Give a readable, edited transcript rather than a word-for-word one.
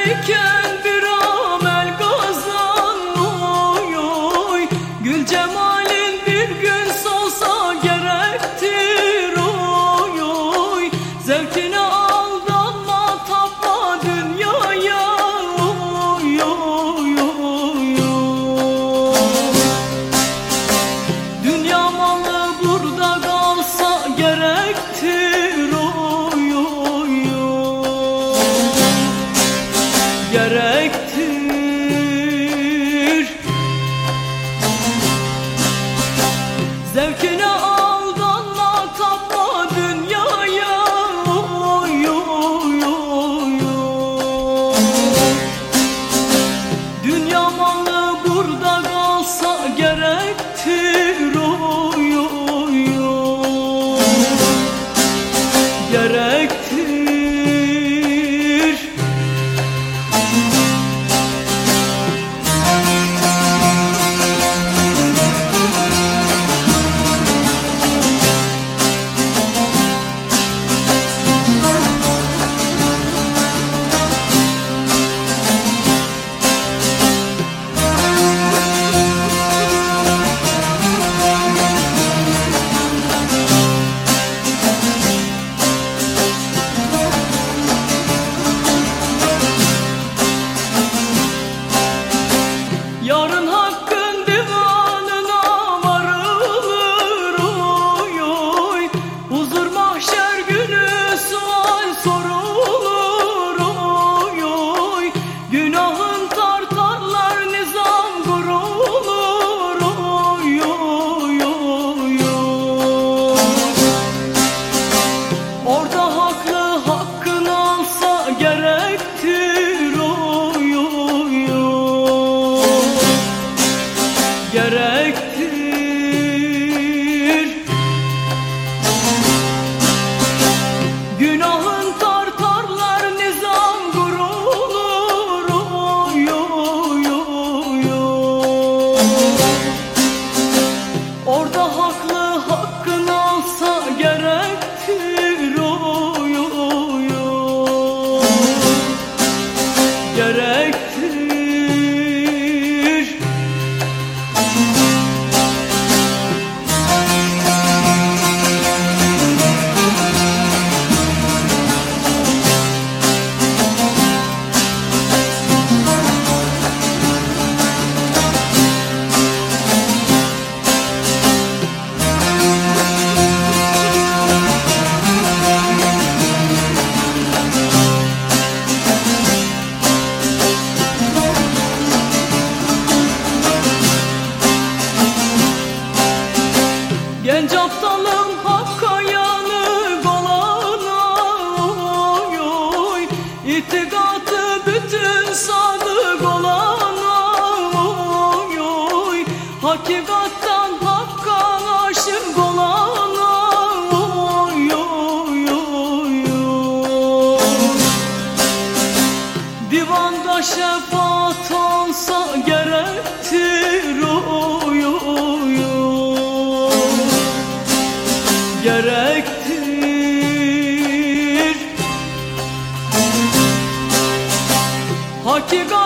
iken bir amel kazan. Oy oy, gül cemalin bir gün solsa gerektir. Oy oy, zevkine aldanma, tapma dünyaya. Oy oy oy oy, dünya malı burada kalsa gerektir. Oy oy oy, gerektir. Zevkine aldanma, tapma dünyaya. Oy oy oy oy, dünya malı burada kalsa gerektir. Oy oy oy, gerektir. Yarın hakkın divanına varılır. Oy oy, huzur mahşer günü sual sorulur. Oy oy, günahın tartarlar, nizam kurulur. Oy oy oy oy, orada haklı hakkın alsa gerektir. Oy oy oy, gerektir. Günahın tartarlar, nizam kurulur. Oy oy oy oy, orada haklı hakkın alsa gerektir. Oy oy oy, gerektir. Genç aptalım hakka yanık olana. Oy oy, itikatı bütün sadık olana. Oy oy, hakikattan hakka aşık olana. Oy oy oy oy, divanda şefaat olsa gerektir. Oy oy oy, gerektir. Hakikat